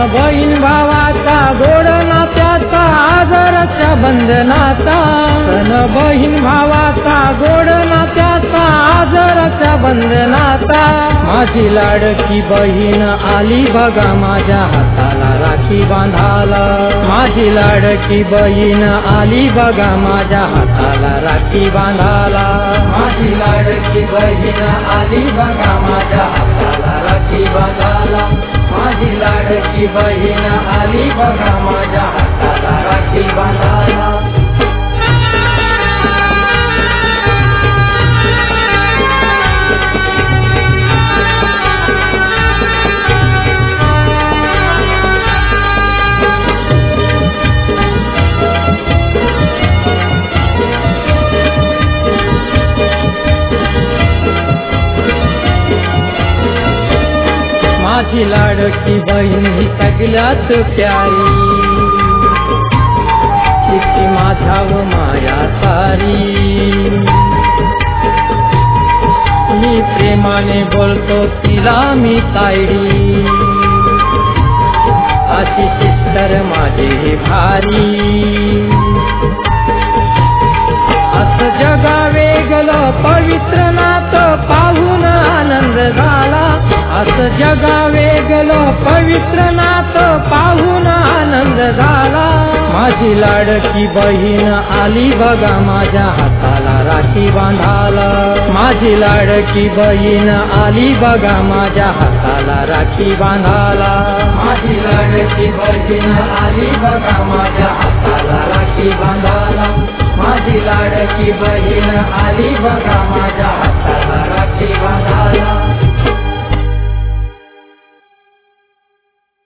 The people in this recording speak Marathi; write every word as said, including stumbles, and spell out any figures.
बहीण भावाचा गोड नात्याचा आदरच्या बंधनाचा सण बहीण भावाचा गोड नात्याचा आदरच्या बंधनाचा माझी लाडकी बहीण आली बघा माझ्या हाताला राखी बांधाला माझी लाडकी बहीण आली बघा माझ्या हाताला राखी बांधाला माझी लाडकी बहीण आली बघा माझ्या हाताला राखी बांधाला माझी लाडकी बहीण आली बघा माझ्या हाताला राखी बांधाला माझी लाडकी बहीण ही सगळ्यात प्यारी तिची माझ्यावर माया सारी मी प्रेमाने बोलतो तिला मी तायडी अशी सिस्टर माझी भारी असं जगा वेगळं पवित्र नातं पाहून आनंद झाला असं जगा वेगळं पवित्र नातं पाहून आनंद झाला माझी लाडकी बहीण आली बघा माझ्या हाताला राखी बांधाला माझी लाडकी बहीण आली बघा माझ्या हाताला राखी बांधाला माझी लाडकी बहीण आली बघा माझ्या हाताला राखी बांधाला माझी लाडकी बहीण आली बघा माझ्या